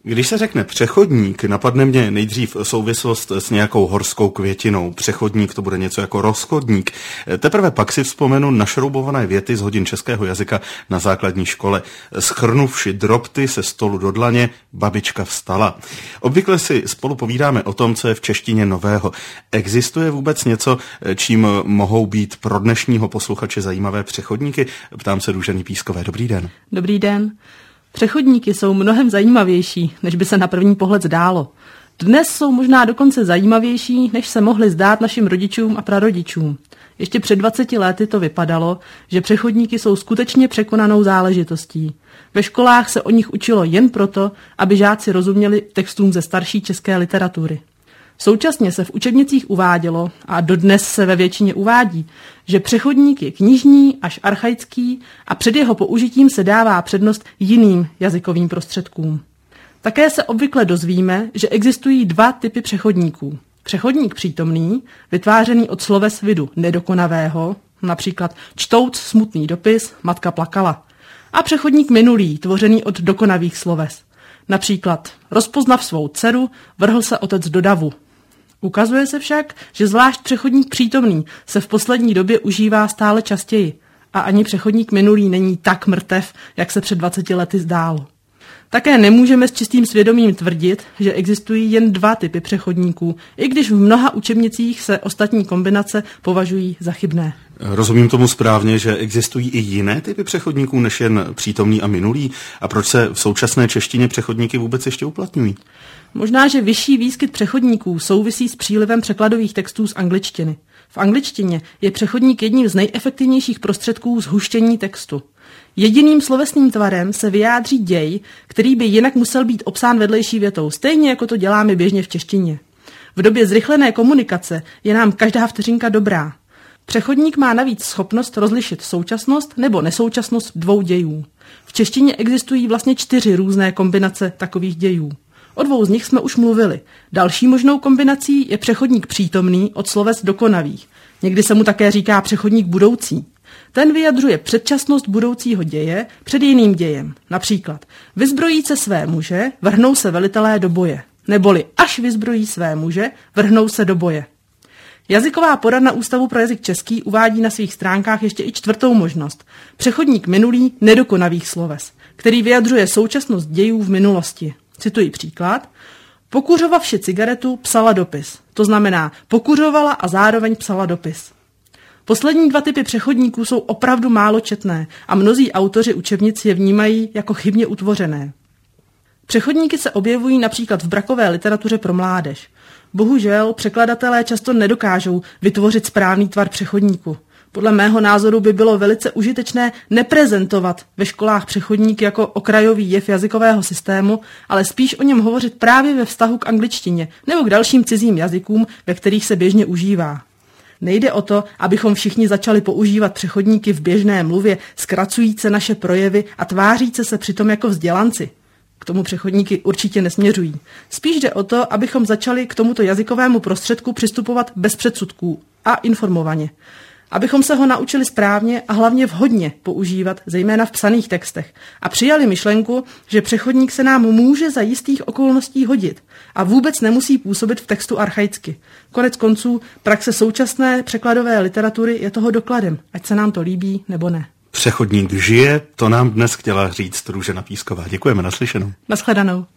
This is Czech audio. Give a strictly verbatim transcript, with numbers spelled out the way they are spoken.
Když se řekne přechodník, napadne mě nejdřív souvislost s nějakou horskou květinou. Přechodník to bude něco jako rozchodník. Teprve pak si vzpomenu našroubované věty z hodin českého jazyka na základní škole. Schrnuvši drobty se stolu do dlaně, babička vstala. Obvykle si spolu povídáme o tom, co je v češtině nového. Existuje vůbec něco, čím mohou být pro dnešního posluchače zajímavé přechodníky? Ptám se Růženy Pískové. Dobrý den. Dobrý den. Přechodníky jsou mnohem zajímavější, než by se na první pohled zdálo. Dnes jsou možná dokonce zajímavější, než se mohly zdát našim rodičům a prarodičům. Ještě před dvaceti lety to vypadalo, že přechodníky jsou skutečně překonanou záležitostí. Ve školách se o nich učilo jen proto, aby žáci rozuměli textům ze starší české literatury. Současně se v učebnicích uvádělo, a dodnes se ve většině uvádí, že přechodník je knižní až archaický a před jeho použitím se dává přednost jiným jazykovým prostředkům. Také se obvykle dozvíme, že existují dva typy přechodníků. Přechodník přítomný, vytvářený od sloves vidu nedokonavého, například čtouc smutný dopis, matka plakala, a přechodník minulý, tvořený od dokonavých sloves. Například rozpoznav svou dceru, vrhl se otec do davu. Ukazuje se však, že zvlášť přechodník přítomný se v poslední době užívá stále častěji a ani přechodník minulý není tak mrtev, jak se před dvaceti lety zdálo. Také nemůžeme s čistým svědomím tvrdit, že existují jen dva typy přechodníků, i když v mnoha učebnicích se ostatní kombinace považují za chybné. Rozumím tomu správně, že existují i jiné typy přechodníků než jen přítomný a minulý? A proč se v současné češtině přechodníky vůbec ještě uplatňují? Možná, že vyšší výskyt přechodníků souvisí s přílivem překladových textů z angličtiny. V angličtině je přechodník jedním z nejefektivnějších prostředků zhuštění textu. Jediným slovesným tvarem se vyjádří děj, který by jinak musel být obsán vedlejší větou, stejně jako to děláme běžně v češtině. V době zrychlené komunikace je nám každá vteřinka dobrá. Přechodník má navíc schopnost rozlišit současnost nebo nesoučasnost dvou dějů. V češtině existují vlastně čtyři různé kombinace takových dějů. O dvou z nich jsme už mluvili. Další možnou kombinací je přechodník přítomný od sloves dokonavých. Někdy se mu také říká přechodník budoucí. Ten vyjadřuje předčasnost budoucího děje před jiným dějem. Například vyzbrojí se své muže, vrhnou se velitelé do boje. Neboli až vyzbrojí své muže, vrhnou se do boje. Jazyková poradna Ústavu pro jazyk český uvádí na svých stránkách ještě i čtvrtou možnost. Přechodník minulý nedokonavých sloves, který vyjadřuje současnost dějů v minulosti. Cituji příklad. Pokuřovavši cigaretu, psala dopis. To znamená, pokuřovala a zároveň psala dopis. Poslední dva typy přechodníků jsou opravdu málo četné a mnozí autoři učebnic je vnímají jako chybně utvořené. Přechodníky se objevují například v brakové literatuře pro mládež. Bohužel překladatelé často nedokážou vytvořit správný tvar přechodníku. Podle mého názoru by bylo velice užitečné neprezentovat ve školách přechodník jako okrajový jev jazykového systému, ale spíš o něm hovořit právě ve vztahu k angličtině nebo k dalším cizím jazykům, ve kterých se běžně užívá. Nejde o to, abychom všichni začali používat přechodníky v běžné mluvě, zkracujíce naše projevy a tváříce se přitom jako vzdělanci. K tomu přechodníky určitě nesměřují. Spíš jde o to, abychom začali k tomuto jazykovému prostředku přistupovat bez předsudků a informovaně. Abychom se ho naučili správně a hlavně vhodně používat, zejména v psaných textech, a přijali myšlenku, že přechodník se nám může za jistých okolností hodit a vůbec nemusí působit v textu archaicky. Konec konců, praxe současné překladové literatury je toho dokladem, ať se nám to líbí nebo ne. Přechodník žije, to nám dnes chtěla říct Růžena Písková. Děkujeme, naslyšenou. Naschledanou.